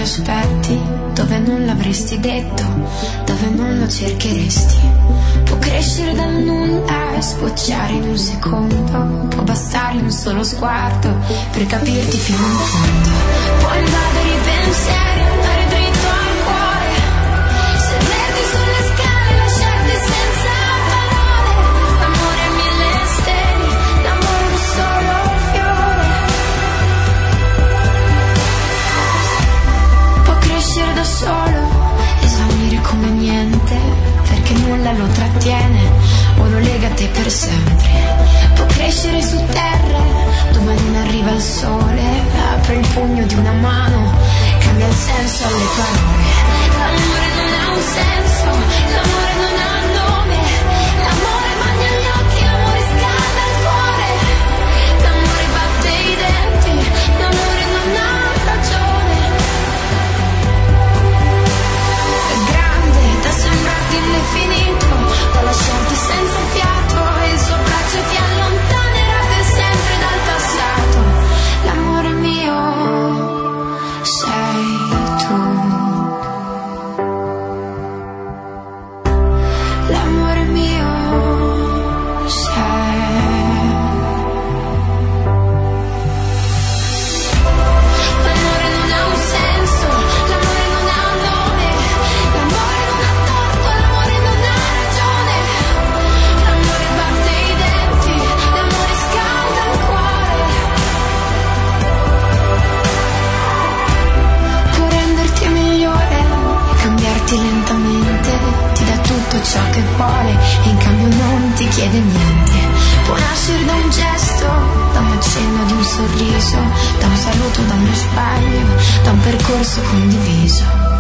aspetti, dove non l'avresti detto, dove non lo cercheresti. Può crescere dal nulla e sbocciare in un secondo, può bastare un solo sguardo per capirti fino in fondo. Può invadere i pensieri, andare dritto al cuore, sederti sulle scale, lasciarti senza parole. L'amore mille steli, l'amore un solo fiore. Può crescere da solo e svanire come niente, perché nulla lo trattiene o lo lega a te per sempre. Può crescere su terra dove non arriva il sole, apre il pugno di una mano, cambia il senso alle parole. L'amore non ha un senso, l'amore non ha nome, l'amore bagna gli occhi, l'amore scalda il cuore, l'amore batte i denti, l'amore non ha ragione. È grande da sembrarti indefinito, da lasciarti senza fiato, e il suo braccio ti allontanerà per sempre dal passato. L'amore mio sei tu. L'amore mio sei. L'amore non ha un senso, l'amore non ha un nome, l'amore non ha torto, l'amore non ha ragione. L'amore batte i denti, l'amore scalda il cuore. Può renderti migliore e cambiarti lentamente, ti dà tutto ciò che vuole e in cambio non ti chiede niente. Può nascere da un gesto, da un accenno di un sorriso, da un saluto, da uno sbaglio, da un percorso condiviso.